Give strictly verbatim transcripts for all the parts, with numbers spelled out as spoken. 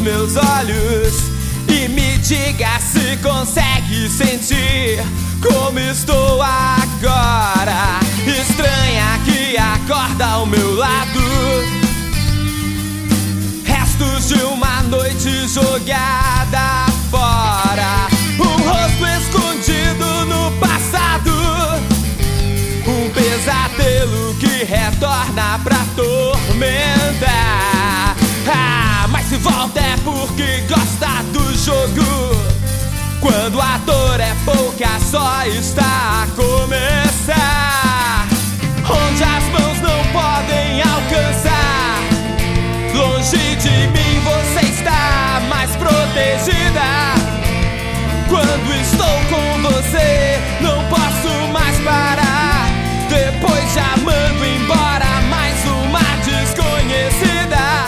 meus olhos e me diga se consegue sentir como estou agora. Estranha que acorda ao meu lado, restos de uma noite jogada fora. Um rosto escondido no passado, um pesadelo que retorna pra tormentar. Ah, mas se volta é porque gosta do jogo. Quando a dor é pouca, só está a começar. Onde as mãos não podem alcançar, longe de mim você está mais protegida. Quando estou com você, não posso mais parar. Depois já mando embora mais uma desconhecida.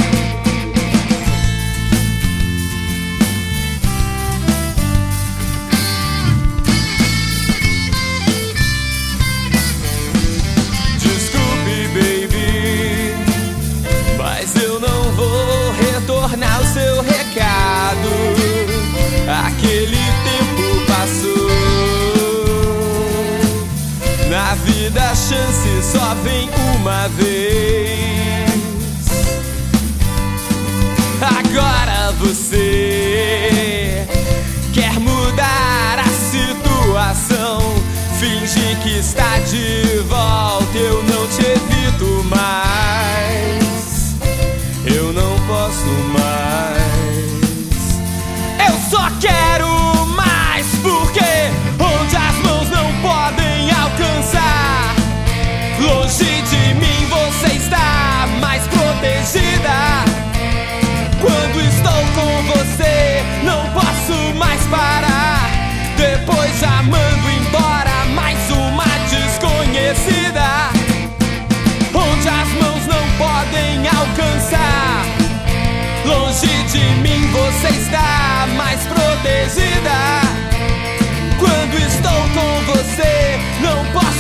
Desculpe, baby, mas eu não vou retornar o seu recado. Aquele tempo passou. Na vida a chance só vem uma vez. Agora você quer mudar a situação, finge que está de volta. Eu não te evito mais, eu não posso mais. Eu só quero mais, porque onde as mãos não podem alcançar, longe de mim você está mais protegida. Quando estou com você, não posso mais parar. Depois já mando embora mais uma desconhecida. Onde as mãos não podem alcançar, longe de mim você está mais protegida. Quando estou com você, não posso